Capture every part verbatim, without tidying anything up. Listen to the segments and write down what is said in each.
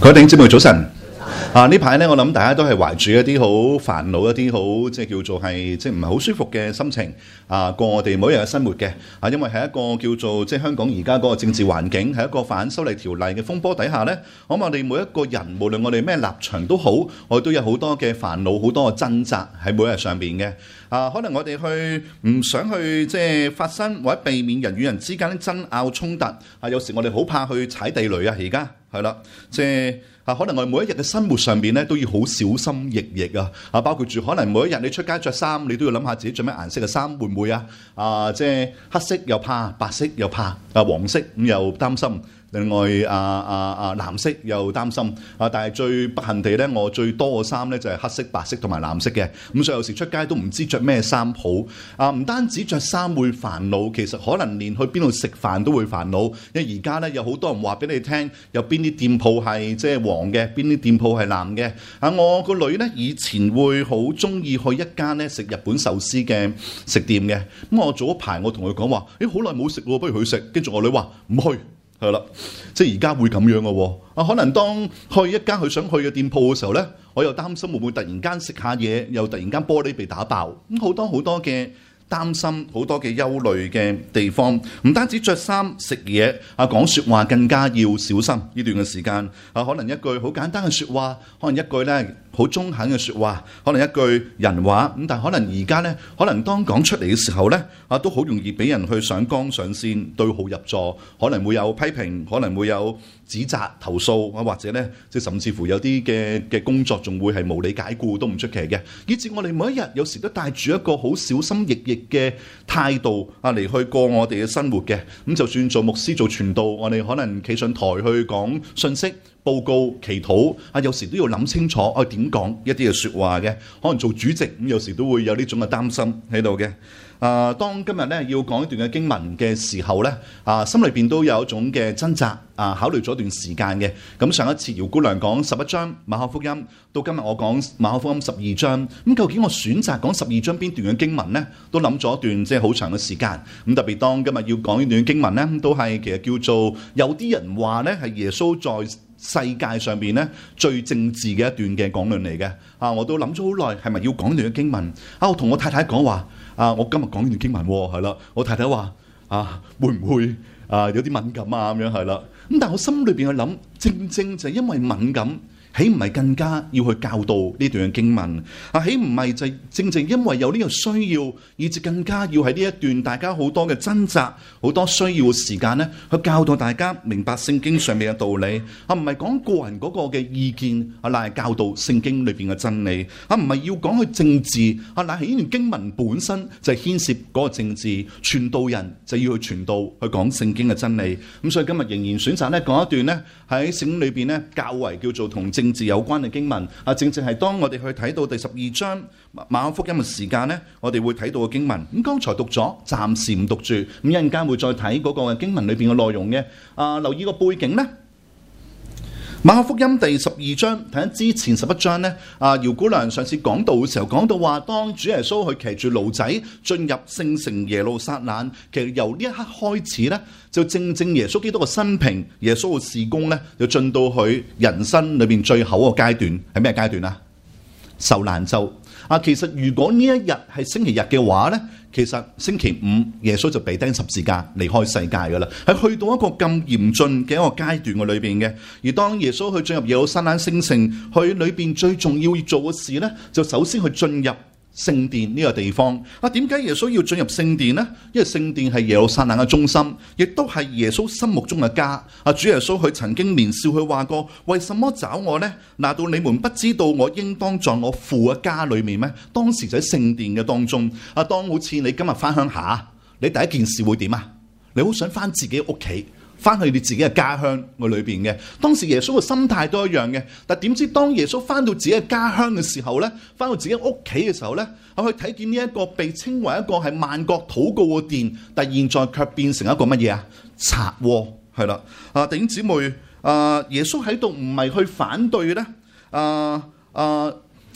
各位弟兄姊妹早晨。啊！呢排咧，我諗大家都係懷住一啲好煩惱、一啲好即係叫做係即係唔係好舒服嘅心情啊，過我哋每一日嘅生活嘅啊，因為係一個叫做即係香港而家嗰個政治環境，係一個反修例條例嘅風波底下咧，咁我哋每一個人，無論我哋咩立場都好，我哋都有好多嘅煩惱、好多嘅掙扎喺每一日上邊嘅啊。可能我哋去唔想去即係發生或者避免人與人之間啲爭拗衝突啊，有時我哋好怕去踩地雷啊，而家係啦，即係。啊，可能我哋每一日嘅生活上邊咧都要好小心翼翼啊！啊，包括住可能每一日你出街着衫，你都要諗下自己着咩顏色嘅衫，會唔會啊？啊，即係黑色又怕，白色又怕，啊黃色咁又擔心。另外啊啊啊藍色又擔心啊，但係最不幸地咧，我最多嘅衫咧就係黑色、白色同埋藍色嘅，咁所以有時出街都唔知着咩衫好啊！唔單止着衫會煩惱，其實可能連去邊度食飯都會煩惱，因為而家咧有好多人話俾你聽，有邊啲店鋪係即係黃嘅，邊啲店鋪係藍嘅啊！我個女咧以前會好中意去一間咧食日本壽司嘅食店嘅，咁我早一排我同佢講話，誒好耐冇食喎，不如去食，跟住我女話唔去。係啦，即係而家會咁樣嘅喎。啊，可能當去一間佢想去嘅店鋪嘅時候咧，我又擔心會唔會突然間食下嘢，又突然間玻璃被打爆，咁好多好多嘅擔心，好多嘅憂慮嘅地方。唔單止着衫食嘢啊，講説話更加要小心呢段嘅時間啊。可能一句好簡單嘅説話，可能一句咧好中肯嘅説話，可能一句人話咁，但係可能而家咧，可能當講出嚟嘅時候咧，啊都好容易俾人去上綱上線，對號入座，可能會有批評，可能會有指責、投訴啊，或者咧即係甚至乎有啲嘅嘅工作仲會係無理解僱都唔出奇嘅，以至我哋每一日有時都帶住一個好小心翼翼嘅態度啊嚟去過我哋嘅生活嘅。咁就算做牧師做傳道，我哋可能企上台去講信息、報告、祈禱啊，有時都要諗清楚啊點講一啲嘅説話嘅。可能做主席咁，有時都會有呢種嘅擔心喺度嘅。啊，當今日咧要講一段嘅經文嘅時候咧，啊心裏邊都有一種嘅掙扎啊，考慮咗一段時間嘅。咁上一次姚姑娘講十一章馬可福音，到今日我講馬可福音十二章。咁究竟我選擇講十二章邊段嘅經文咧？都諗咗一段即係好長嘅時間。咁特別當今日要講呢段經文咧，都係其實叫做有啲人話咧係耶穌在世界上邊咧最政治嘅一段嘅講論嚟嘅。啊，我都諗咗好耐，係咪要講呢段嘅經文？啊，我同我太太講話。啊！我今日講呢段經文喎，係啦。我太太話：啊，會唔會啊有啲敏感啊？咁樣係啦。咁但係我心裏邊去諗，正正就係因為敏感，豈唔係更加要去教導呢段嘅經文？啊，豈唔係就正正因為有呢個需要，以至更加要喺呢一段大家好多嘅掙扎、好多需要嘅時間咧，去教導大家明白聖經上面嘅道理。啊，唔係講個人嗰個嘅意見，啊，乃係教導聖經裏邊嘅真理。啊，唔係要講去政治，啊，乃係呢段經文本身就係牽涉嗰個政治。傳道人就要去傳道，去講聖經嘅真理。咁所以今日仍然選擇咧講一段咧喺聖經裏邊咧較為叫做同政治有關嘅經文。啊，正正係當我哋去睇到第十二章馬可福音嘅時間咧，我哋會睇到嘅經文。咁剛才讀咗，暫時唔讀住。咁一陣間會再睇嗰個經文裏邊嘅內容嘅。啊，留意個背景咧。馬可福音第十二章睇緊之前十一章咧，啊姚姑娘上次講道嘅時候講到話，當主耶穌去騎住驢仔進入聖城耶路撒冷，其實由呢一刻開始咧，就正正耶穌基督嘅生平，耶穌嘅事工咧，就進到佢人生裏邊最後一個階段，係咩階段啊？受難週啊！其實如果呢一日係星期日嘅話咧，其實星期五耶穌就被釘十字架離開世界噶啦，係去到一個咁嚴峻嘅一個階段嘅裏邊嘅。而當耶穌去進入耶路撒冷聖城，佢裏邊最重要要做嘅事咧，就首先去進入聖殿呢個地方。啊，點解耶穌要進入聖殿呢？因為聖殿係耶路撒冷嘅中心，亦都係耶穌心目中嘅家。啊，主耶穌佢曾經年少佢話過：為什麼找我呢？難道你們不知道我應當在我父嘅家裏面咩？當時就喺聖殿嘅當中。啊，當好似你今日翻鄉下，你第一件事會點啊？你好想翻自己屋企，翻去你自己嘅家鄉嘅裏邊嘅。當時耶穌嘅心態都一樣嘅，但點知當耶穌翻到自己嘅家鄉嘅時候咧，翻到自己屋企嘅時候咧，我去睇見呢一個被稱為一個係萬國禱告嘅殿，但現在卻變成一個乜嘢啊？賊窩係啦。啊，弟兄姊妹，啊耶穌喺度唔係去反對咧，啊啊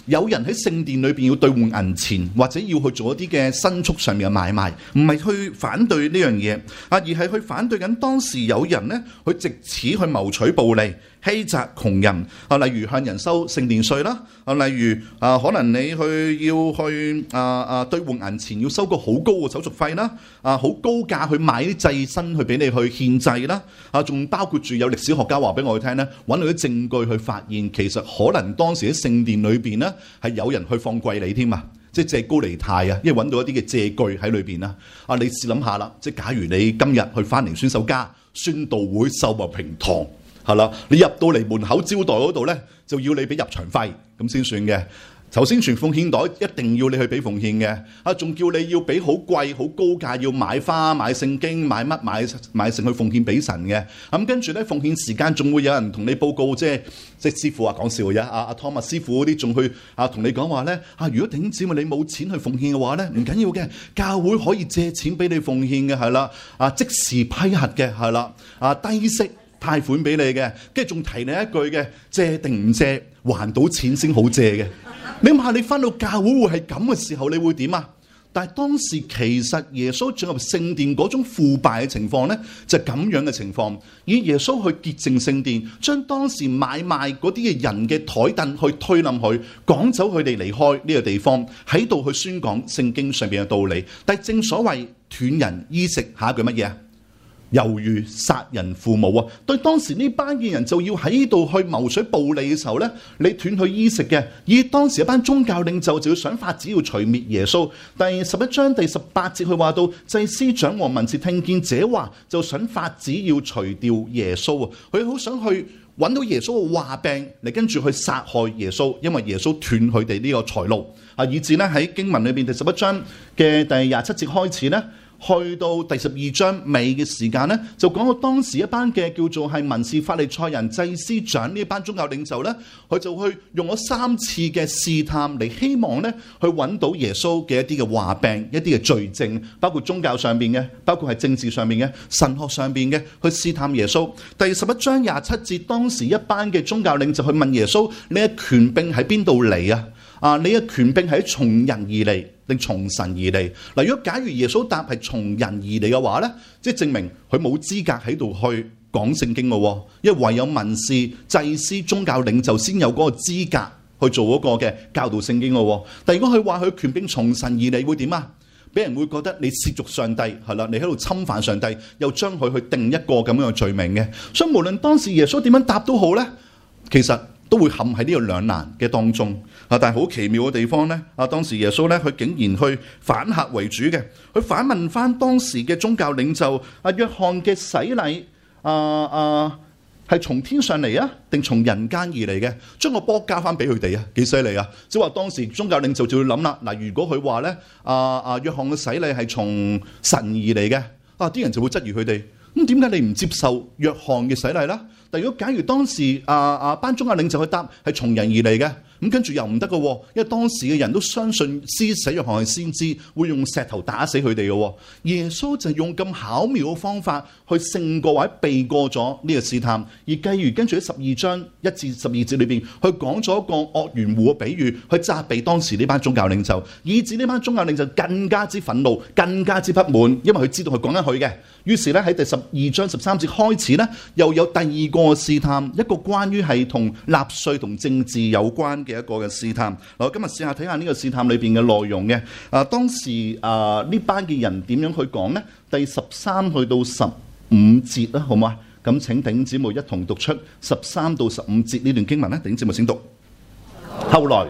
有人喺聖殿裏邊要兌換銀錢，或者要去做一啲嘅牲畜上面嘅買賣，唔係去反對呢樣嘢啊，而係去反對緊當時有人呢，去藉此去謀取暴利，欺詐窮人啊，例如向人收聖殿稅啦啊，例如啊，可能你去要去啊啊兌換銀錢，要收個好高嘅手續費啦啊，好高價去買啲祭牲去俾你去獻祭啦啊，仲包括住有歷史學家話俾我哋聽咧，揾到啲證據去發現，其實可能當時喺聖殿裏邊咧係有人去放貴利添啊，即係借高利貸啊，因為揾到一啲嘅借據喺裏邊啦啊，你試諗下啦，即係假如你今日去翻靈宣守家宣道會秀茂坪堂。係啦，你入到嚟門口招待嗰度咧，就要你俾入場費咁先算嘅。頭先傳奉獻袋一定要你去俾奉獻嘅，啊，仲叫你要俾好貴、好高價，要買花、買聖經、買乜買買成去奉獻俾神嘅。咁跟住咧，奉獻時間仲會有人同你報告，即係即係師傅啊講笑嘅，阿阿湯麥師傅嗰啲仲去啊同你講話咧，啊如果頂姊妹你冇錢去奉獻嘅話咧，唔緊要嘅，教會可以借錢俾你奉獻嘅，係啦，啊即時批核嘅，係啦，啊低息貸款俾你嘅，跟住仲提你一句嘅，借定唔借，還到錢先好借嘅。你諗下，你翻到教會會係咁嘅時候，你會點啊？但係當時其實耶穌進入聖殿嗰種腐敗嘅情況呢，就係咁樣嘅情況。以耶穌去潔淨聖殿，將當時買賣嗰啲嘅人嘅台凳去推冧佢，趕走佢哋離開呢個地方，喺度去宣講聖經上邊嘅道理。但係正所謂斷人衣食，下一句乜嘢啊？猶如殺人父母啊！對當時呢班嘅人就要喺度去謀取暴利嘅時候呢，你斷佢衣食嘅，以當時一班宗教領袖就要想法子要除滅耶穌。第十一章第十八節佢話到，祭司長和文士聽見這話，就想法子要除掉耶穌啊！佢好想去揾到耶穌嘅話柄嚟，跟住去殺害耶穌，因為耶穌斷佢哋呢個財路啊，以至呢喺經文裏邊第十一章嘅第廿七節開始呢。去到第十二章尾嘅時間呢，就講到當時一班嘅叫做係文士法利賽人祭司長呢一班宗教領袖呢，佢就去用咗三次嘅試探嚟，希望呢去揾到耶穌嘅一啲嘅話柄、一啲嘅罪證，包括宗教上邊嘅，包括係政治上邊嘅、神學上邊嘅，去試探耶穌。第十一章廿七節，當時一班嘅宗教領袖去問耶穌：你嘅權柄喺邊度嚟啊？啊，你嘅權柄係從人而嚟定從神而嚟？嗱，如果假如耶穌答係從人而嚟嘅話咧，即係證明佢冇資格喺度去講聖經咯，因為唯有文士、祭司、宗教領袖先有嗰個資格去做嗰個嘅教導聖經咯。但如果佢話佢權柄從神而嚟，會點啊？俾人會覺得你褻瀆上帝，係啦，你喺度侵犯上帝，又將佢去定一個咁樣嘅罪名嘅。所以無論當時耶穌點樣答都好咧，其實都會陷喺呢個兩難嘅當中啊！但係好奇妙嘅地方呢，啊當時耶穌呢，佢竟然去反客為主嘅，佢反問翻當時嘅宗教領袖啊，約翰嘅洗禮啊啊係從天上嚟啊，定從人間而嚟嘅？將個波交翻俾佢哋啊，幾犀利啊！即係話當時宗教領袖就會諗啦，嗱，如果佢話呢，啊啊約翰嘅洗禮係從神而嚟嘅，啊啲人就會質疑佢哋。咁點解你唔接受約翰嘅洗禮啦？但如果假如當時啊啊班宗教領袖去答係從人而嚟嘅，咁跟住又唔得嘅，因為當時嘅人都相信施洗約翰係先知，會用石頭打死佢哋嘅。耶穌就用咁巧妙嘅方法去勝過或者避過咗呢個試探，而繼而跟住喺十二章一至十二節裏邊，去講咗一個惡園戶嘅比喻，去責備當時呢班宗教領袖，以致呢班宗教領袖更加之憤怒，更加之不滿，因為佢知道佢講緊佢嘅。於是咧喺第十二章十三節開始咧，又有第二個試探，一個關於係同納稅同政治有關嘅一個嘅試探。嗱，今日試下睇下呢個試探裏邊嘅內容嘅。啊，當時啊呢班嘅人點樣去講呢？第十三去到十五節啦，好嘛？咁請弟兄姊妹一同讀出十三到十五節呢段經文咧。弟兄姊妹請讀。後來，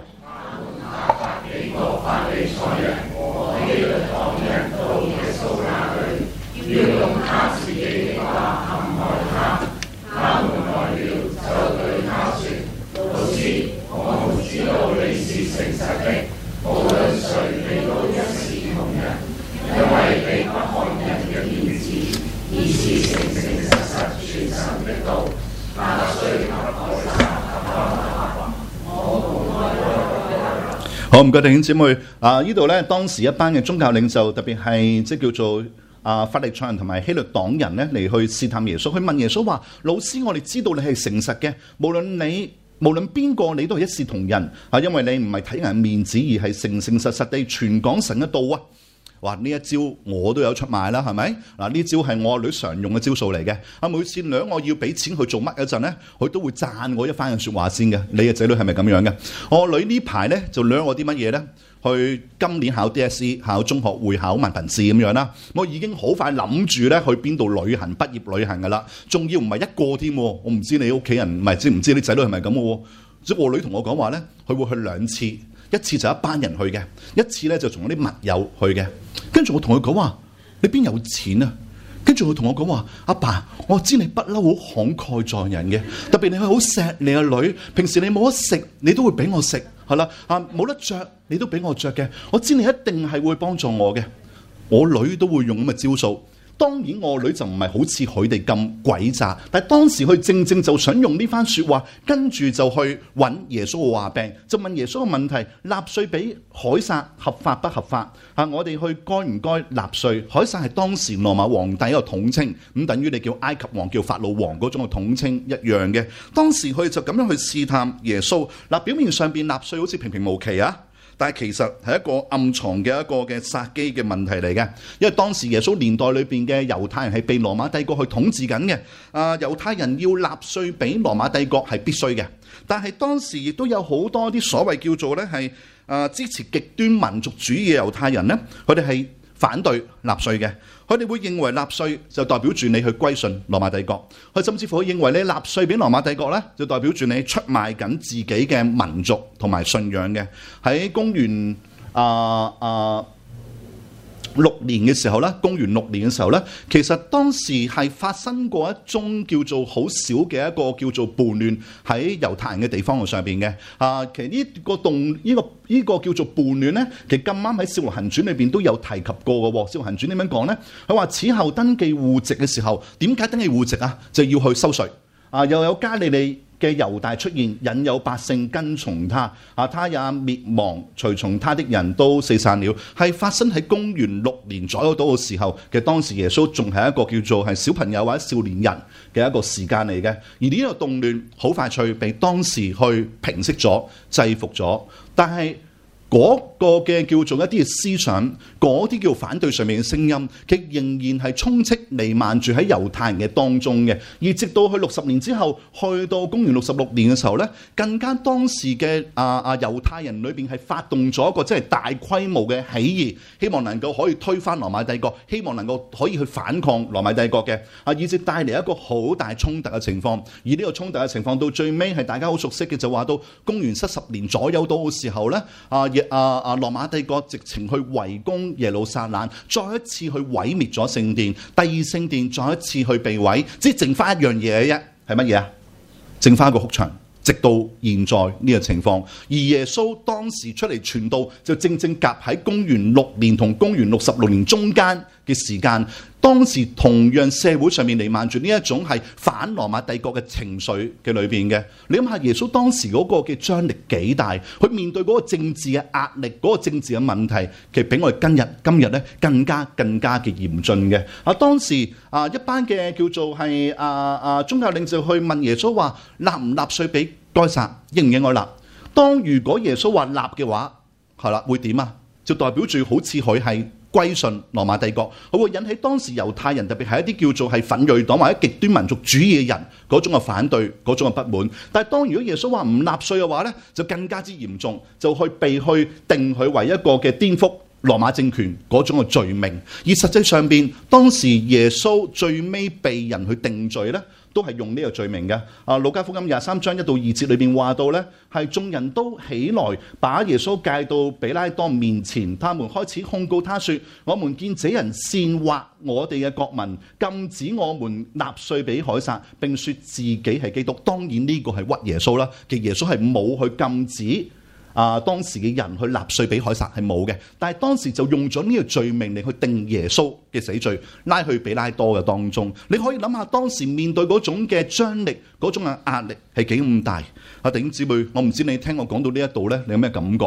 要用他自己的話陷害他，他們來了就對他說：老師，我們知道你是誠實的，無論誰你都一視同仁，因為你不看人嘅面子，而是誠誠實實傳神的道。納稅及凱撒及巴拿巴，我們愛他。好，唔該弟兄姊妹啊！呢度咧當時一班嘅宗教領袖，特別係即係叫做啊，法利賽人同埋希律黨人咧嚟去試探耶穌，去問耶穌話：老師，我哋知道你係誠實嘅，無論你無論邊個你都係一視同仁啊，因為你唔係睇人面子，而係誠誠實實地傳講神嘅道啊！哇！呢一招我都有出賣啦，係咪？嗱，呢招係我女常用嘅招數嚟嘅。啊，每次兩我要俾錢去做乜嗰陣咧，佢都會讚我一番嘅説話先嘅。你嘅仔女係咪咁樣嘅？我女呢排咧就兩我啲乜嘢咧？去今年考 D S E 考中學會考文憑試咁樣啦。我已經好快諗住咧去邊度旅行，畢業旅行噶啦。仲要唔係一個添，我唔知你屋企人唔係知唔知你仔女係咪咁嘅喎？即係我女同我講話咧，佢會去兩次。一次就一班人去嘅，一次咧就同啲密友去嘅。跟住我同佢講話：你邊有錢啊？跟住佢同我講話：阿爸，我知你不嬲好慷慨在人嘅，特別你係好錫你個女。平時你冇得食，你都會俾我食，係啦。啊，冇得着，你都俾我着嘅。我知你一定係會幫助我嘅。我女都會用咁嘅招數。當然我女就唔係好似佢哋咁詭詐，但係當時佢正正就想用呢番説話，跟住就去揾耶穌嘅話柄，就問耶穌嘅問題：納稅俾凱撒合法不合法？啊，我哋去該唔該納稅？凱撒係當時羅馬皇帝一個統稱，咁等於你叫埃及王叫法老王嗰種嘅統稱一樣嘅。當時佢就咁樣去試探耶穌。嗱，表面上邊納稅好似平平無奇啊。但係其實係一個暗藏嘅一個嘅殺機嘅問題嚟嘅，因為當時耶穌年代裏邊嘅猶太人係被羅馬帝國去統治緊嘅。啊，猶太人要納稅俾羅馬帝國係必須嘅，但係當時亦都有好多啲所謂叫做咧係啊支持極端民族主義嘅猶太人咧，佢哋係反對納稅嘅。佢哋會認為納稅就代表住你去歸順羅馬帝國，佢甚至乎認為你納稅俾羅馬帝國咧，就代表住你出賣緊自己嘅民族同埋信仰嘅。喺公元啊啊六年嘅時候咧，公元六年嘅時候咧，其實當時係發生過一宗叫做好少嘅一個叫做叛亂喺猶太人嘅地方上邊嘅。啊，其實呢個動呢、這個呢、這個叫做叛亂咧，其實咁啱喺《使徒行傳》裏邊都有提及過嘅喎。《使徒行傳》點樣講咧？佢話此後登記戶籍嘅時候，點解登記戶籍啊？就要去收稅啊！又有加利利嘅猶大出現，引誘百姓跟從他，啊，他也滅亡，隨從他的人都四散了。係發生喺公元六年左右到嘅時候，其實當時耶穌仲係一個叫做係小朋友或者少年人嘅一個時間嚟嘅。而呢個動亂好快脆被當時去平息咗、制服咗，但係嗰個嘅叫做一啲嘅思想，嗰啲叫反對上面嘅聲音，佢仍然係充斥彌漫住喺猶太人嘅當中嘅。而直到去六十年之後，去到公元六十六年嘅時候咧，更加當時嘅啊啊猶太人裏邊係發動咗一個即係大規模嘅起義，希望能夠可以推翻羅馬帝國，希望能夠可以去反抗羅馬帝國嘅啊，以至帶嚟一個好大衝突嘅情況。而呢個衝突嘅情況到最尾係大家好熟悉嘅，就話到公元七十年左右到嘅時候咧，啊。啊啊！羅馬帝國直情去圍攻耶路撒冷，再一次去毀滅咗聖殿，第二聖殿再一次去被毀，只剩翻一樣嘢啫，係乜嘢啊？剩翻一個哭牆，直到現在呢個情況。而耶穌當時出嚟傳道，就正正夾喺公元六年同公元六十六年中間嘅時間。當時同樣社會上面彌漫住呢一種係反羅馬帝國嘅情緒嘅裏邊嘅，你諗下耶穌當時嗰個嘅張力幾大？佢面對嗰個政治嘅壓力，嗰、嗰個政治嘅問題，其實比我哋今日今日咧更加更加嘅嚴峻嘅。啊，當時啊一班嘅叫做係啊啊宗教領袖去問耶穌話納唔納稅俾該撒，應唔應該納？當如果耶穌話納嘅話，係啦會點啊？就代表住好似佢係歸順羅馬帝國，佢會引起當時猶太人，特別係一啲叫做係奮銳黨或者極端民族主義嘅人嗰種嘅反對，嗰種嘅不滿。但係當如果耶穌話唔納稅嘅話咧，就更加之嚴重，就去被去定佢為一個嘅顛覆羅馬政權嗰種嘅罪名。而實際上邊當時耶穌最尾被人去定罪咧，都係用呢個罪名嘅。啊，路加福音廿三章一到二節裏邊話到咧，係眾人都起來把耶穌介到彼拉多面前，他們開始控告他說：我們見這人煽惑我哋嘅國民，禁止我們納稅俾凱撒，並說自己係基督。當然呢個係屈耶穌啦，其實耶穌係冇去禁止啊，當時嘅人去納稅俾凱撒係冇嘅，但係當時就用咗呢個罪名嚟去定耶穌嘅死罪，拉去彼拉多嘅當中。你可以諗下當時面對嗰種嘅張力，嗰種嘅壓力係幾咁大啊！弟兄姊妹，我唔知你聽我講到呢一度咧，你有咩感覺？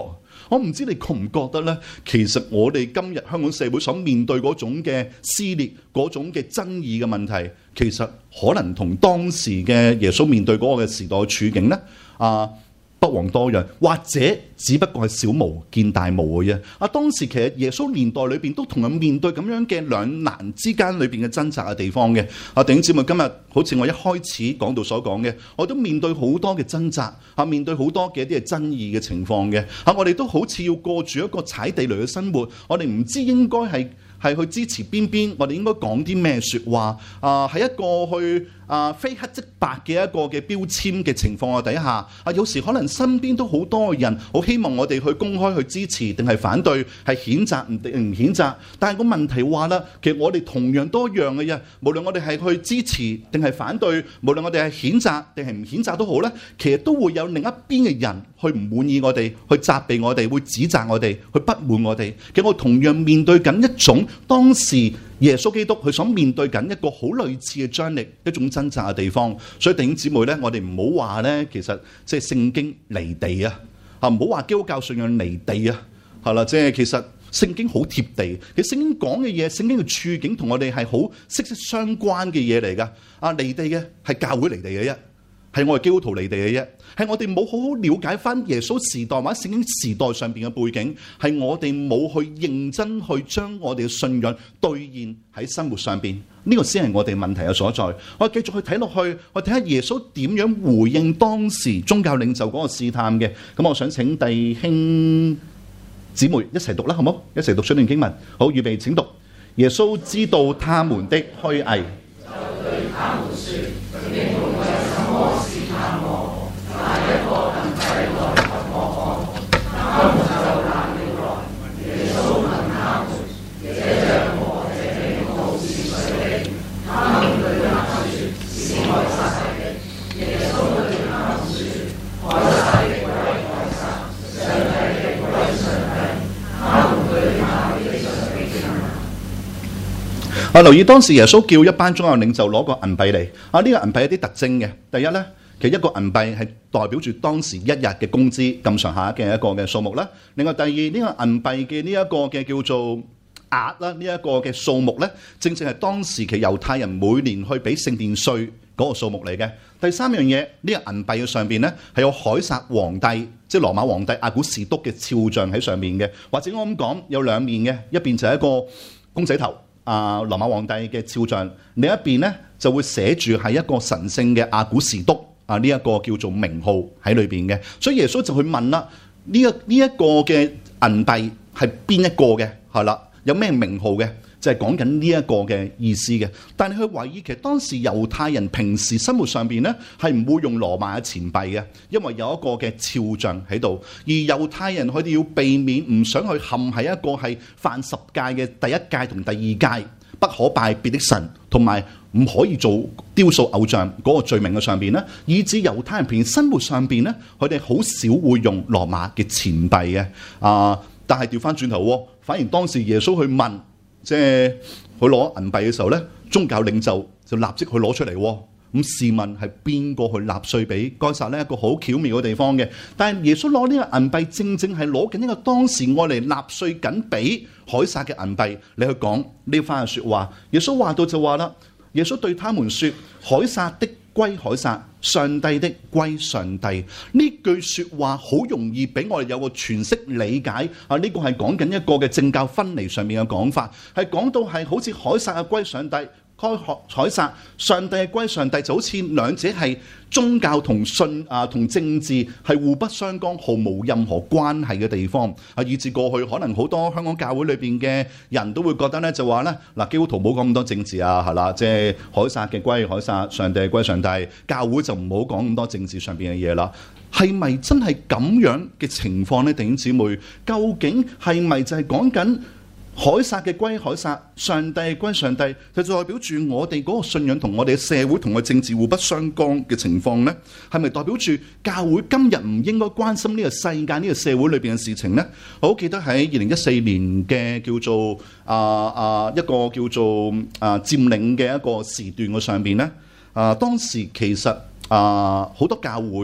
我唔知你覺唔覺得呢？其實我哋今日香港社會所面對嗰種嘅撕裂、嗰種嘅爭議嘅問題，其實可能同當時嘅耶穌面對嗰個嘅時代處境呢，啊，不遑多讓，或者只不過係小巫見大巫嘅啫。啊，當時其實耶穌年代裏邊都同樣面對咁樣嘅兩難之間裏邊嘅掙扎嘅地方嘅。啊，弟兄姊妹，今日好似我一開始講到所講嘅，我都面對好多嘅掙扎，啊，面對好多嘅一啲嘅爭議嘅情況嘅。啊，我哋都好似要過住一個踩地雷嘅生活，我哋唔知應該係係去支持邊邊，我哋應該講啲咩説話？啊，喺一個去啊非黑即白嘅一個嘅標籤嘅情況底下，啊，有時可能身邊都好多人好希望我哋去公開去支持定係反對，係譴責唔定唔譴責。但係個問題話啦，其實我哋同樣都一樣嘅啫。無論我哋係去支持定係反對，無論我哋係譴責定係唔譴責都好咧，其實都會有另一邊嘅人去唔滿意我哋，去責備我哋，會指責我哋，去不滿我哋。其實我同樣面對緊一種當時耶穌基督佢所面對緊一個好類似嘅張力，一種掙扎嘅地方。所以弟兄姊妹咧，我哋唔好話咧，其實即係聖經離地啊，啊唔好話基督教信仰離地啊，係啦，即係其實聖經好貼地。其實聖經講嘅嘢，聖經嘅處境同我哋係好息息相關嘅嘢嚟噶。啊，離地嘅係教會離地嘅啫，係我哋基督徒離地嘅啫，係我哋冇好好了解翻耶穌時代或者聖經時代上邊嘅背景，係我哋冇去認真去將我哋嘅信仰兌現喺生活上邊，呢個先係我哋問題嘅所在。我繼續去睇落去，我睇下耶穌點樣回應當時宗教領袖嗰個試探嘅。咁我想請弟兄姊妹一齊讀啦，好冇？一齊讀出段經文。好，預備請讀。耶穌知道他們的虛偽，就對他們說：你們為什麼試探我？拿一個銀幣來給我看。他們就拿了來。耶穌問他們：這樣和這頂帽是誰的？他們對他說：是凱撒的。耶穌對他們說：凱撒的歸凱撒，上帝的歸上帝。他們對他非常的驚訝。啊！留意當時耶穌叫一班宗教領袖攞個銀幣嚟。啊，呢個銀幣有啲特徵嘅。第一咧，其實一個銀幣係代表住當時一日嘅工資咁上下嘅一個嘅數目啦。另外第二，呢個銀幣嘅呢一個嘅叫做額啦，呢一個嘅數目咧，正正係當時其猶太人每年去俾聖殿稅嗰個數目嚟嘅。第三樣嘢，呢個銀幣嘅上邊咧係有凱撒皇帝，即係羅馬皇帝阿古士督嘅肖像喺上面嘅，或者我咁講有兩面嘅，一邊就係一個公仔頭。啊，羅馬皇帝嘅肖像，另一邊咧就會寫住係一個神聖嘅阿古士督啊，呢一個叫做名號喺裏邊嘅。所以耶穌就去問啦：呢一呢一個嘅銀幣係邊一個嘅？係啦，有咩名號嘅？就係講緊呢一個嘅意思嘅。但係佢懷疑其實當時猶太人平時生活上邊咧係唔會用羅馬嘅錢幣嘅，因為有一個嘅肖像喺度。而猶太人佢哋要避免唔想去陷喺一個係犯十戒嘅第一戒同第二戒，不可拜別的神，同埋唔可以做雕塑偶像嗰個罪名嘅上邊咧，以至猶太人平時生活上邊咧，佢哋好少會用羅馬嘅錢幣嘅。啊，但係調翻轉頭，反而當時耶穌去問。即係佢攞銀幣嘅時候咧，宗教領袖就立即去攞出嚟。咁試問係邊個去納稅俾該撒呢？一個好巧妙嘅地方嘅。但係耶穌攞呢個銀幣，正正係攞緊一個當時愛嚟納稅緊俾凱撒嘅銀幣，你去講呢番嘅説話。耶穌話到就話啦，耶穌對他們説：凱撒的歸凱撒，上帝的歸上帝。呢句説話好容易俾我哋有個詮釋理解。啊，呢個係講緊一個嘅政教分離上面嘅講法，係講到係好似凱撒嘅歸上帝。開凱撒，上帝嘅歸上帝，就好似兩者係宗教同信啊同政治係互不相干，毫無任何關係嘅地方啊，以至過去可能好多香港教會裏邊嘅人都會覺得咧，就話咧嗱，基督徒冇講咁多政治啊，係啦，即係凱撒嘅歸凱撒，上帝嘅歸上帝，教會就唔好講咁多政治上邊嘅嘢啦。係咪真係咁樣嘅情況咧？弟兄姊妹，究竟係咪就係講緊凱撒嘅歸凱撒，上帝嘅歸上帝，就代表住我哋嗰個信仰同我哋嘅社會同個政治互不相干嘅情況呢？係咪代表住教會今日唔應該關心呢個世界、呢個社會裏邊嘅事情呢？我好記得喺二零一四年嘅叫做啊啊一個叫做啊佔領嘅一個時段嘅上邊呢，啊當時其實啊好多教會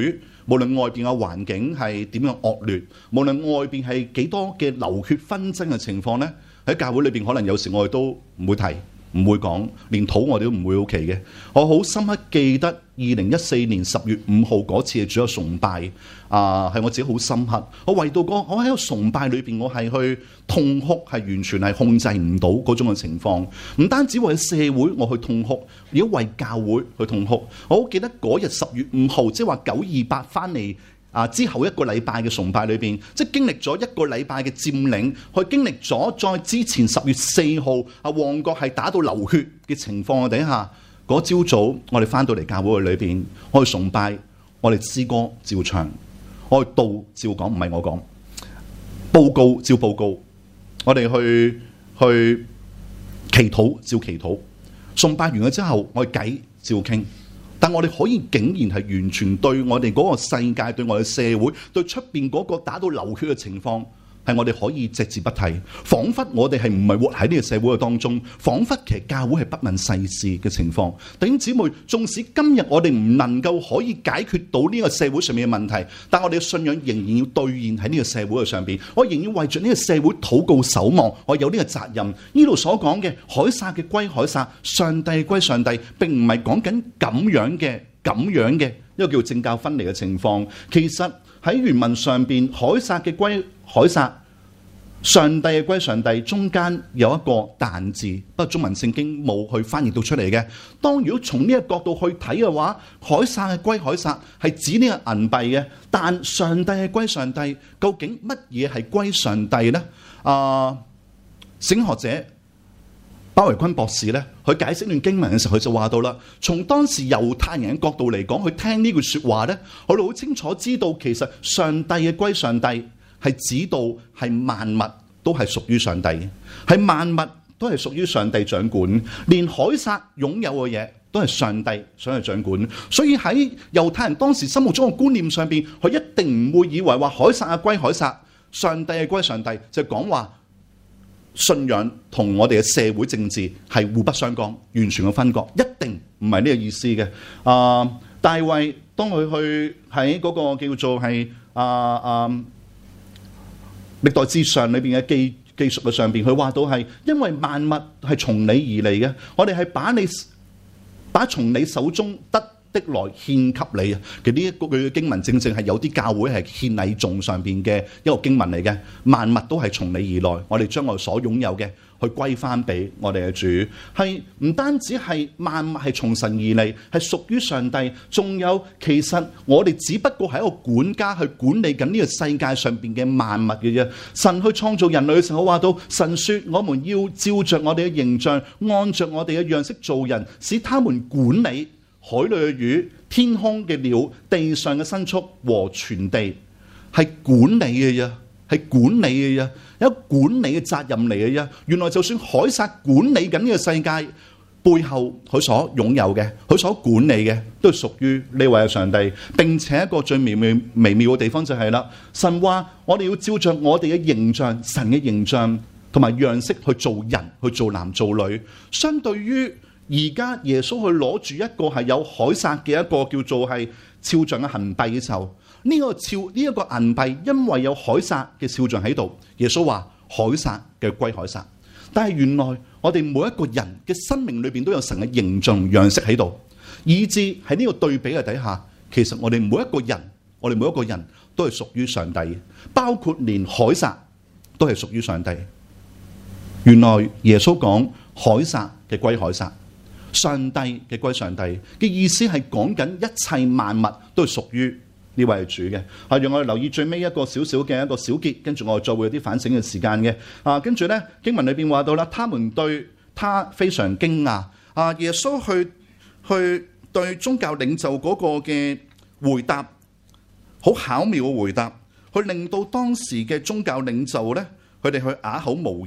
無論外邊嘅環境係點樣惡劣，無論外邊係幾多嘅流血紛爭嘅情況呢，喺教會裏邊可能有時我哋都唔會提。唔會講，連土我哋都唔會好奇嘅。我好深刻記得二零一四年十月五號嗰次嘅主日崇拜，啊、呃，係我自己好深刻。我為到嗰，我喺個崇拜裏邊，我係去痛哭，係完全係控制唔到嗰種嘅情況。唔單止為社會我去痛哭，而家為教會去痛哭。我好記得嗰日十月五號，即係話九二八翻嚟。啊！之後一個禮拜嘅崇拜裏邊，即係經歷咗一個禮拜嘅佔領，去經歷咗再之前十月四號啊旺角係打到流血嘅情況嘅底下，嗰朝早我哋翻到嚟教會裏邊，我哋崇拜，我哋詩歌照唱，我哋道照講，唔係我講，報告照報告，我哋去去祈禱照祈禱，崇拜完咗之後，我哋偈照傾。但我哋可以竟然係完全對我哋嗰個世界、對我哋社會、對出邊嗰個打到流血嘅情況，係我哋可以隻字不提，彷彿我哋係唔係活喺呢個社會嘅當中，彷彿其實教會係不問世事嘅情況。弟兄姊妹，縱使今日我哋唔能夠可以解決到呢個社會上面嘅問題，但我哋嘅信仰仍然要兌現喺呢個社會嘅上邊。我仍然為著呢個社會禱告守望，我有呢個責任。呢度所講嘅凱撒嘅歸凱撒，上帝歸上帝，並唔係講緊咁樣嘅咁樣嘅一個叫政教分離嘅情況。其實喺原文上邊，凱撒嘅歸凱撒，上帝嘅歸上帝，中間有一個但字，不過中文聖經冇去翻譯到出嚟嘅。當如果從呢個角度去睇嘅話，凱撒嘅歸凱撒係指呢個銀幣嘅，但上帝嘅歸上帝，究竟乜嘢係歸上帝呢？啊，聖經學者包維坤博士咧，佢解釋段經文嘅時候，佢就話到啦，從當時猶太人嘅角度嚟講，去聽呢句說話咧，我哋好清楚知道，其實上帝嘅歸上帝係指到係萬物都係屬於上帝嘅，係萬物都係屬於上帝掌管，連凱撒擁有嘅嘢都係上帝想去掌管。所以喺猶太人當時心目中嘅觀念上邊，佢一定唔會以為話凱撒啊歸凱撒，上帝係歸上帝，就講話信仰同我哋嘅社會政治係互不相干，完全嘅分割，一定唔係呢個意思嘅。啊、呃，大衛當佢去喺嗰個叫做係啊啊歷代志上裏邊嘅記記述嘅上邊，佢話到係因為萬物係從你而嚟嘅，我哋係把你把從你手中得的來獻給你啊！其實呢一句嘅經文正正係有啲教會係獻禮頌上邊嘅一個經文嚟嘅。萬物都係從你而來，我哋將我哋所擁有嘅去歸翻俾我哋嘅主，係唔單止係萬物係從神而嚟，係屬於上帝。仲有其實我哋只不過係一個管家去管理緊呢個世界上邊嘅萬物嘅啫。神去創造人類嘅時候話到，神說我們要照着我哋嘅形象，按着我哋嘅樣式做人，使他們管理海裏嘅魚、天空嘅鳥、地上嘅牲畜和全地，係管理嘅啫，係管理嘅啫，有管理嘅責任嚟嘅啫。原來就算凱撒管理緊呢個世界，背後佢所擁有嘅、佢所管理嘅，都係屬於呢位嘅上帝。並且一個最微妙微妙嘅地方就係啦，神話我哋要照着我哋嘅形象、神嘅形象同埋樣式去做人、去做男做女。相對於而家耶穌去攞住一個係有凱撒嘅一個叫做係肖像嘅銀幣嘅時候，呢、這個肖呢一個銀幣因為有凱撒嘅肖像喺度，耶穌話凱撒嘅歸凱撒。但係原來我哋每一個人嘅生命裏邊都有神嘅形象樣式喺度，以致喺呢個對比嘅底下，其實我哋每一個人，我哋每一個人都係屬於上帝，包括連凱撒都係屬於上帝。原來耶穌講凱撒嘅歸凱撒，上帝嘅歸上帝嘅意思係講緊一切萬物都係屬於呢位主嘅。啊，讓我哋留意最尾一個小小嘅一個小結，跟住我哋再會有啲反省嘅時間嘅。啊，跟住咧經文裏邊話到啦，他們對他非常驚訝。啊，耶穌去去對宗教領袖嗰個嘅回答，好巧妙嘅回答，去令到當時嘅宗教領袖咧，佢哋去啞口無言。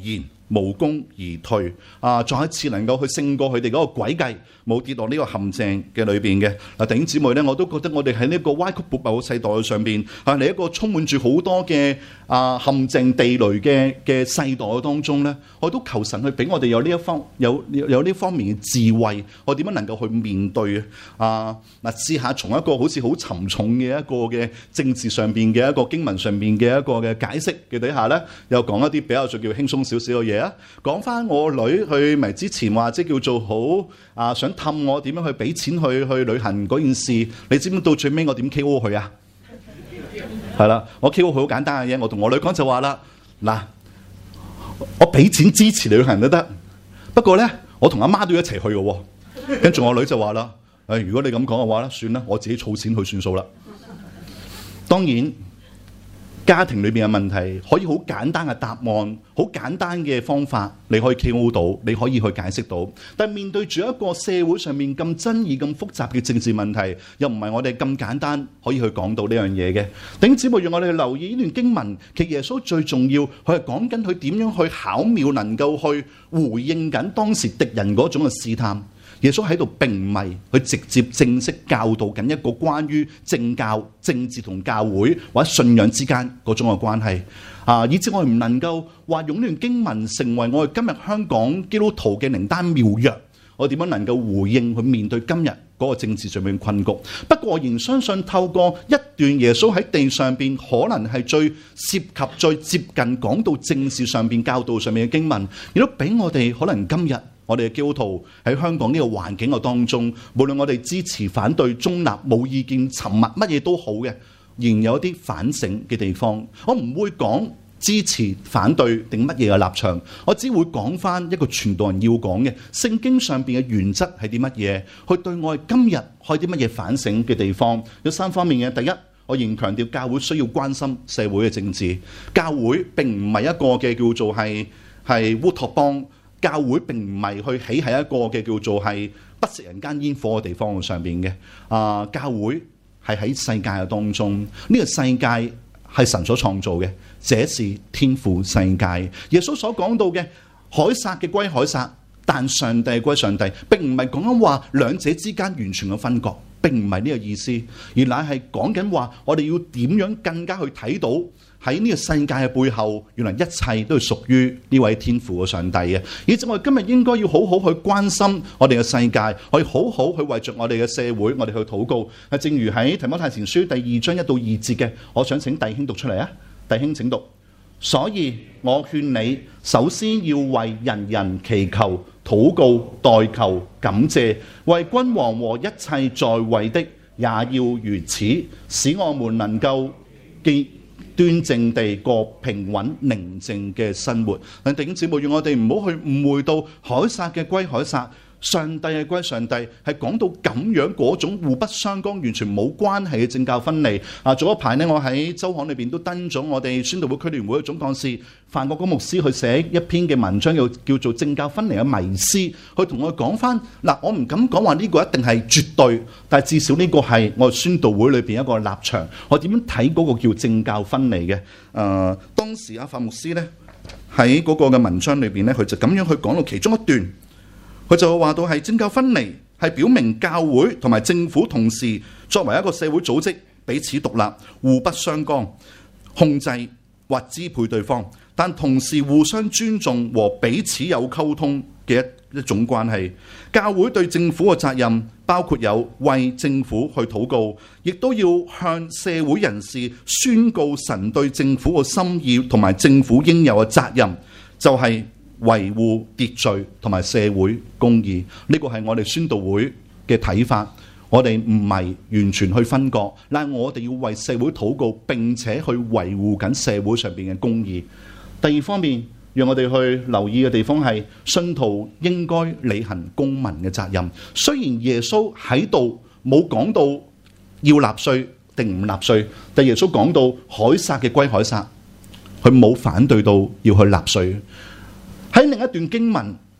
無功而退啊！再一次能夠去勝過佢哋嗰個詭計，冇跌落呢個陷阱嘅裏邊嘅嗱。弟兄姊妹咧，我都覺得我哋喺呢個歪曲悖謬嘅世代上邊啊，嚟一個充滿住好多嘅啊陷阱地雷嘅嘅世代當中咧，我都求神去俾我哋有呢一方有有呢方面嘅智慧，我點樣能夠去面對啊？嗱，試下從一個好似好沉重嘅一個嘅政治上邊嘅一個經文上邊嘅一個嘅解釋嘅底下咧，又講一啲比較就叫輕鬆少少嘅嘢。講翻我女去咪之前話即叫做好啊，想氹我點樣去俾錢去去旅行嗰件事，你知唔知到最尾我點 K O 佢啊？係啦，我 K O 佢好簡單嘅嘢，我同我女講就話啦，嗱，我俾錢支持你旅行都得，不過咧我同阿媽都要一齊去嘅。跟住我女就話啦，誒、哎，如果你咁講嘅話咧，算啦，我自己儲錢去算數啦。當然。家庭裏邊嘅問題可以好簡單嘅答案，好簡單嘅方法，你可以 K O 到，你可以去解釋到。但係面對住一個社會上面咁爭議、咁複雜嘅政治問題，又唔係我哋咁簡單可以去講到呢樣嘢嘅。弟兄姊妹，讓我哋留意呢段經文，其實耶穌最重要，佢係講緊佢點樣去巧妙能夠去回應緊當時敵人嗰種嘅試探。耶穌喺度並唔係去直接正式教導緊一個關於政教、政治同教會或者信仰之間嗰種嘅關係啊，以至我哋唔能夠話用呢段經文成為我哋今日香港基督徒嘅靈丹妙藥。我點樣能夠回應去面對今日嗰個政治上面嘅困局？不過我仍然相信透過一段耶穌喺地上邊可能係最涉及、最接近講到政治上邊教導上面嘅經文，亦都俾我哋可能今日。我哋嘅基督徒喺香港呢個環境嘅當中，無論我哋支持、反對、中立、冇意見、沉默，乜嘢都好嘅，仍然有一啲反省嘅地方。我唔會講支持、反對定乜嘢嘅立場，我只會講翻一個傳道人要講嘅聖經上邊嘅原則係啲乜嘢，去對我哋今日開啲乜嘢反省嘅地方。有三方面嘅，第一，我仍然強調教會需要關心社會嘅政治，教會並唔係一個嘅叫做係係烏托邦。教會並唔係去起喺一個嘅叫做係不食人間煙火嘅地方上邊嘅。啊、呃，教會係喺世界嘅當中，呢、這個世界係神所創造嘅，這是天父世界。耶穌所講到嘅凱撒嘅歸凱撒，但上帝歸上帝，並唔係講緊話兩者之間完全嘅分割，並唔係呢個意思，而乃係講緊話我哋要點樣更加去睇到。喺呢個世界嘅背後，原來一切都係屬於呢位天父嘅上帝嘅。而且我哋今日應該要好好去關心我哋嘅世界，可以好好去為着我哋嘅社會，我哋去禱告。啊，正如喺提摩太前書第二章一到二節嘅，我想請弟兄讀出嚟啊，弟兄請讀。所以我勸你，首先要為人人祈求、禱告、代求、感謝，為君王和一切在位的也要如此，使我們能夠記。端正地過平穩寧靜嘅生活。弟兄姊妹，願我哋唔好去誤會到凱撒嘅歸凱撒，上帝嘅歸上帝，係講到咁樣嗰種互不相干、完全冇關係嘅政教分離。啊，早一排呢，我喺週刊裏邊都登咗我哋宣道會區聯會嘅總幹事范國公牧師去寫一篇嘅文章，又叫做《政教分離嘅迷思》，去同我講翻嗱，我唔敢講話呢個一定係絕對，但係至少呢個係我宣道會裏邊一個立場。我點樣睇嗰個叫政教分離嘅？誒、呃，當時阿范牧師呢，喺嗰個嘅文章裏邊呢，佢就咁樣去講到其中一段。佢就話到係政教分離，係表明教會同埋政府同時作為一個社會組織，彼此獨立、互不相干、控制或支配對方，但同時互相尊重和彼此有溝通嘅一一種關係。教會對政府嘅責任包括有為政府去禱告，亦都要向社會人士宣告神對政府嘅心意同埋政府應有嘅責任，就係、是維護秩序同埋社會公義，呢個係我哋宣道會嘅睇法。我哋唔係完全去分割，但係我哋要為社會禱告，並且去維護緊社會上邊嘅公義。第二方面，讓我哋去留意嘅地方係信徒應該履行公民嘅責任。雖然耶穌喺度冇講到要納稅定唔納稅，但耶穌講到凱撒嘅歸凱撒，佢冇反對到要去納稅。喺另一段經文，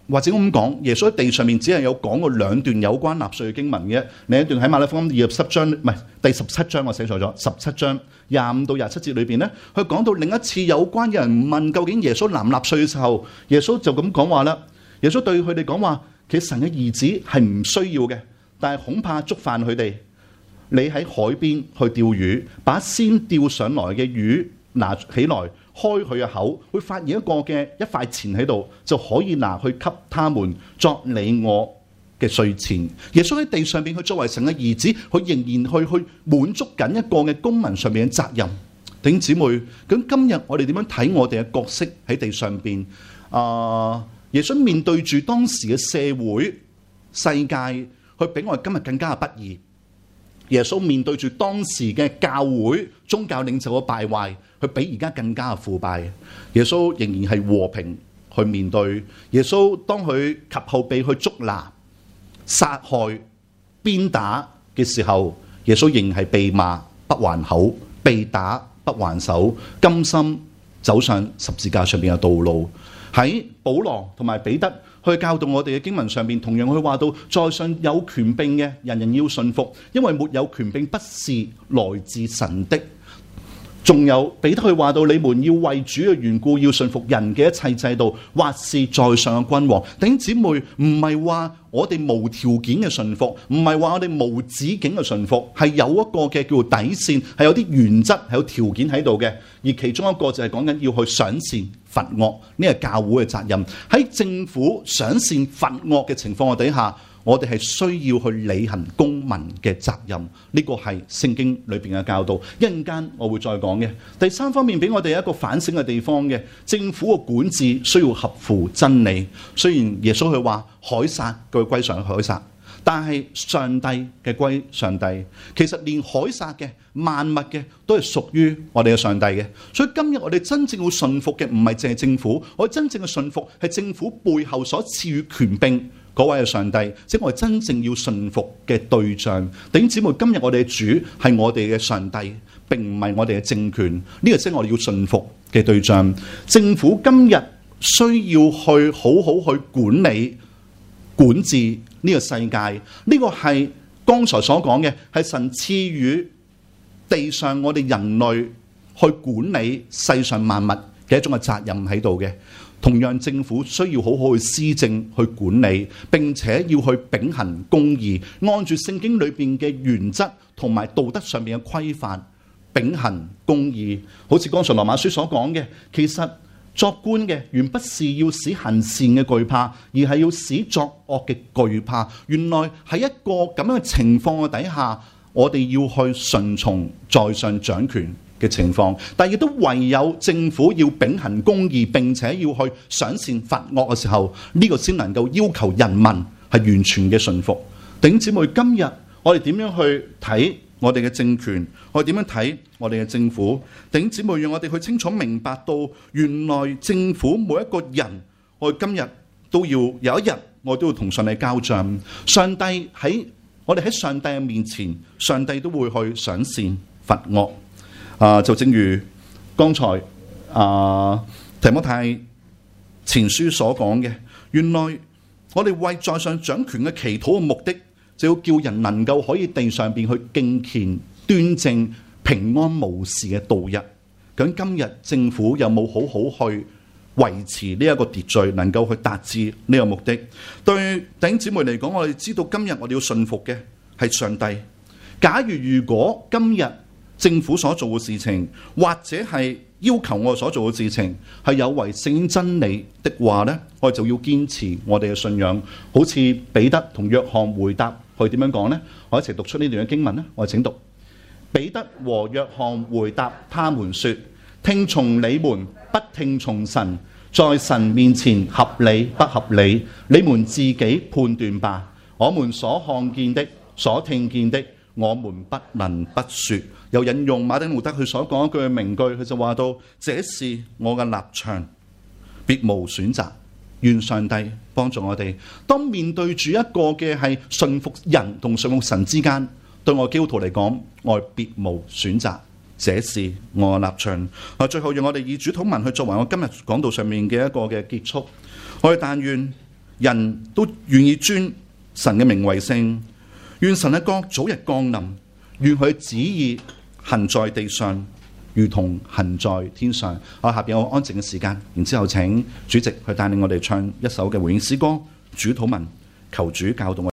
或者咁講，耶穌喺地上面只係有講過兩段有關納稅嘅經文嘅。另一段喺馬太福音二十章，唔係第十七章，我寫錯咗，十七章廿五到廿七節裏邊咧，佢講到另一次有關有人問究竟耶穌納唔納稅嘅時候，耶穌就咁講話啦。耶穌對佢哋講話，其實神嘅兒子係唔需要嘅，但係恐怕觸犯佢哋。你喺海邊去釣魚，把先釣上來嘅魚拿起來，開佢嘅口，會發現一個嘅一塊錢喺度，就可以拿去給他們作你我嘅稅錢。耶穌喺地上邊，佢作為神嘅兒子，佢仍然去去滿足緊一個嘅公民上面嘅責任。弟兄姊妹，咁今日我哋點樣睇我哋嘅角色喺地上邊？啊、呃，耶穌面對住當時嘅社會世界，佢比我哋今日更加嘅不義。耶穌面對住當時嘅教會宗教領袖嘅敗壞，佢比而家更加嘅腐敗。耶穌仍然係和平去面對。耶穌當佢及後被去捉拿、殺害、鞭打嘅時候，耶穌仍然係被罵不還口，被打不還手，甘心走上十字架上面嘅道路。喺保羅同埋彼得去教導我哋嘅經文上面，同樣去話到，在上有權柄嘅人人要順服，因為沒有權柄不是來自神的。仲有彼得去話到，你們要為主嘅緣故要順服人嘅一切制度，或是在上嘅君王。弟兄姊妹，唔係話我哋無條件嘅順服，唔係話我哋無止境嘅順服，係有一個嘅叫做底線，係有啲原則，係有條件喺度嘅。而其中一個就係講緊要去賞善罰惡，呢個教會嘅責任。喺政府賞善罰惡嘅情況底下，我哋係需要去履行公民嘅責任，呢個係聖經裏邊嘅教導。一陣間我會再講嘅。第三方面俾我哋一個反省嘅地方嘅，政府嘅管治需要合乎真理。雖然耶穌佢話凱撒佢歸上凱撒，但係上帝嘅歸上帝。其實連凱撒嘅萬物嘅都係屬於我哋嘅上帝嘅。所以今日我哋真正要順服嘅唔係淨係政府，我哋真正嘅順服係政府背後所賜予權柄嗰位嘅上帝，即係我哋真正要順服嘅對象。弟兄姊妹，今日我哋嘅主係我哋嘅上帝，並唔係我哋嘅政權。呢個即係我哋要順服嘅對象。政府今日需要去好好去管理、管治呢個世界。呢個係剛才所講嘅，係神賜予地上我哋人類去管理世上萬物嘅一種嘅責任喺度嘅。同樣政府需要好好去施政、去管理，並且要去秉行公義，按住聖經裏邊嘅原則同埋道德上面嘅規範秉行公義。好似剛才羅馬書所講嘅，其實作官嘅原不是要使行善嘅懼怕，而係要使作惡嘅懼怕。原來喺一個咁樣嘅情況嘅底下，我哋要去順從在上掌權嘅情況，但亦都唯有政府要秉行公義，並且要去賞善罰惡嘅時候，呢、這個先能夠要求人民係完全嘅順服。弟兄姊妹，今日我哋點樣去睇我哋嘅政權？我哋點樣睇我哋嘅政府？弟兄姊妹，讓我哋去清楚明白到，原來政府每一個人，我哋今日都要有一日，我都要同上帝交賬。上帝喺我哋喺上帝嘅面前，上帝都會去賞善罰惡。啊，就正如剛才啊提摩太前書所講嘅，原來我哋為在上掌權嘅祈禱嘅目的，就要叫人能夠可以地上邊去敬虔、端正、平安無事嘅度日。咁今日政府有冇好好去維持呢一個秩序，能夠去達至呢個目的？對弟兄姊妹嚟講，我哋知道今日我哋要信服嘅係上帝。假如如果今日政府所做嘅事情，或者係要求我所做嘅事情係有違聖經真理的話呢，我哋就要堅持我哋嘅信仰。好似彼得同約翰回答佢點樣講呢？我一齊讀出呢段嘅經文呢，我哋請讀。彼得和約翰回答他們說：聽從你們不聽從神，在神面前合理不合理，你們自己判斷吧。我們所看見的、所聽見的，我們不能不說。又引用馬丁路德佢所講一句嘅名句，佢就話到：這是我嘅立場，別無選擇。願上帝幫助我哋，當面對住一個嘅係順服人同順服神之間，對我基督徒嚟講，我係別無選擇。這是我嘅立場。啊，最後讓我哋以主禱文去作為我今日講道上面嘅一個嘅結束。我哋但願人都願意尊神嘅名為聖。願神嘅國早日降臨，願佢旨意行在地上，如同行在天上。我下邊有安靜嘅時間，然之後請主席去帶領我哋唱一首嘅回應詩歌《主禱文》，求主教導我。